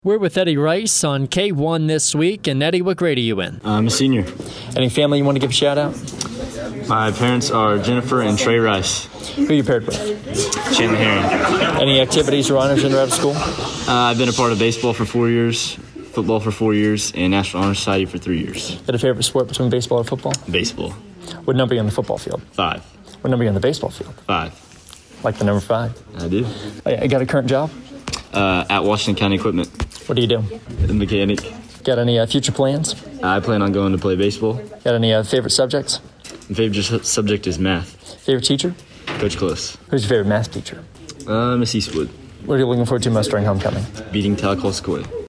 We're with Eddie Rice on K1 this week. And Eddie, what grade are you in? I'm a senior. Any family you want to give a shout out? My parents are Jennifer and Trey Rice. Who are you paired with? Chandler Herring. Any activities or honors in or out of school? I've been a part of baseball for 4 years, football for 4 years, and National Honor Society for 3 years. Got a favorite sport between baseball or football? Baseball. What number are you on the football field? 5. What number are you on the baseball field? 5. Like the number 5? I do. Oh, yeah. You got a current job? At Washington County Equipment. What do you do? A mechanic. Got any future plans? I plan on going to play baseball. Got any favorite subjects? My favorite subject is math. Favorite teacher? Coach Close. Who's your favorite math teacher? Miss Eastwood. What are you looking forward to most during homecoming? Beating Talcott Square.